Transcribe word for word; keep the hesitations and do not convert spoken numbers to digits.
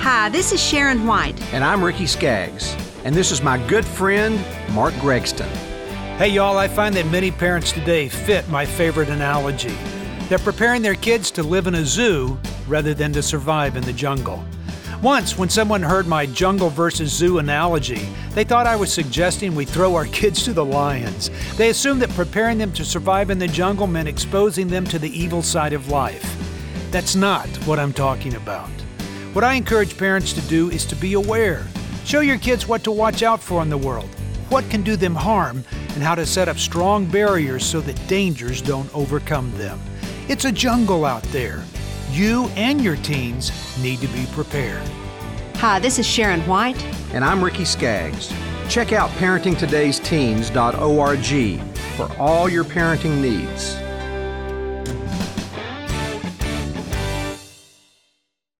Hi, this is Sharon White. And I'm Ricky Skaggs. And this is my good friend, Mark Gregston. Hey, y'all, I find that many parents today fit my favorite analogy. They're preparing their kids to live in a zoo rather than to survive in the jungle. Once, when someone heard my jungle versus zoo analogy, they thought I was suggesting we throw our kids to the lions. They assumed that preparing them to survive in the jungle meant exposing them to the evil side of life. That's not what I'm talking about. What I encourage parents to do is to be aware. Show your kids what to watch out for in the world, what can do them harm, and how to set up strong barriers so that dangers don't overcome them. It's a jungle out there. You and your teens need to be prepared. Hi, this is Sharon White. And I'm Ricky Skaggs. Check out parenting todays teens dot org for all your parenting needs.